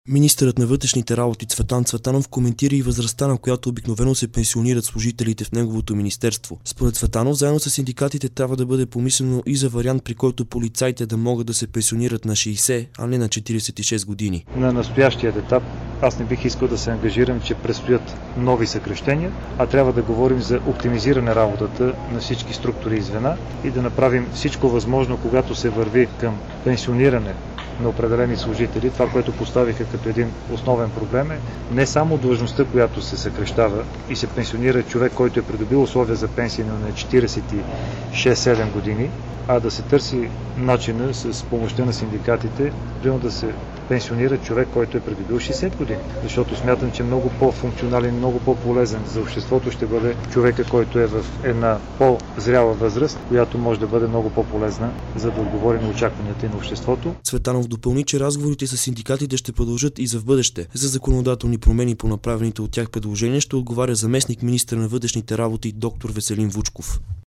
Министърът на вътрешните работи Цветан Цветанов коментира и възрастта, на която обикновено се пенсионират служителите в неговото министерство. Според Цветанов, заедно с синдикатите трябва да бъде помислено и за вариант, при който полицаите да могат да се пенсионират на 60, а не на 46 години. На настоящия етап аз не бих искал да се ангажирам, че предстоят нови съкращения, а трябва да говорим за оптимизиране работата на всички структури и звена и да направим всичко възможно, когато се върви към пенсиониране на определени служители. Това, което поставиха като един основен проблем, е не само длъжността, която се съкращава и се пенсионира човек, който е придобил условия за пенсия на 46-7 години, а да се търси начина с помощта на синдикатите, да се пенсионира човек, който е придобил 60 години. Защото смятам, че много по-функционален, много по-полезен за обществото ще бъде човека, който е в една по-зряла възраст, която може да бъде много по-полезна, за да отговори на очакванията и на обществото. Цветанов допълни, че разговорите с синдикатите ще продължат и за в бъдеще. За законодателни промени по направените от тях предложения ще отговаря заместник министър на вътрешните работи доктор Веселин Вучков.